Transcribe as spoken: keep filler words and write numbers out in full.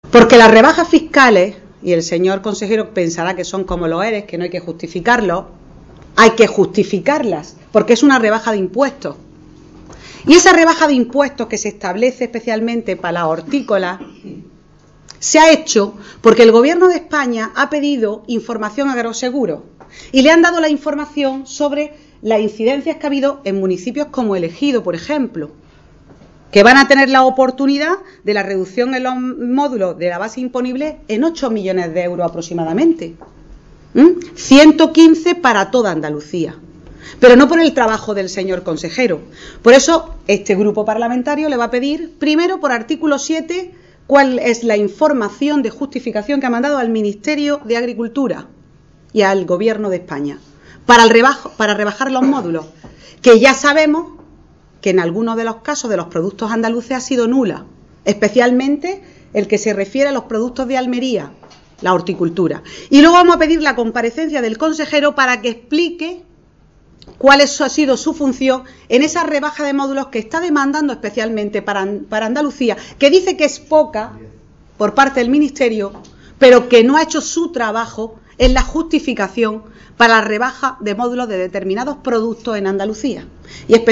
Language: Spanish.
Porque las rebajas fiscales, y el señor consejero pensará que son como los eres, que no hay que justificarlo, hay que justificarlas, porque es una rebaja de impuestos. Y esa rebaja de impuestos que se establece especialmente para la hortícola se ha hecho porque el Gobierno de España ha pedido información a Agroseguro y le han dado la información sobre las incidencias que ha habido en municipios como El Ejido, por ejemplo, que van a tener la oportunidad de la reducción en los módulos de la base imponible en ocho millones de euros aproximadamente. ¿Mm? ciento quince para toda Andalucía. Pero no por el trabajo del señor consejero. Por eso, este grupo parlamentario le va a pedir, primero, por artículo siete, cuál es la información de justificación que ha mandado al Ministerio de Agricultura y al Gobierno de España para, el rebajo, para rebajar los módulos, que ya sabemos que en algunos de los casos de los productos andaluces ha sido nula, especialmente el que se refiere a los productos de Almería, la horticultura. Y luego vamos a pedir la comparecencia del consejero para que explique cuál ha sido su función en esa rebaja de módulos que está demandando especialmente para, para Andalucía, que dice que es poca por parte del Ministerio, pero que no ha hecho su trabajo en la justificación para la rebaja de módulos de determinados productos en Andalucía. Y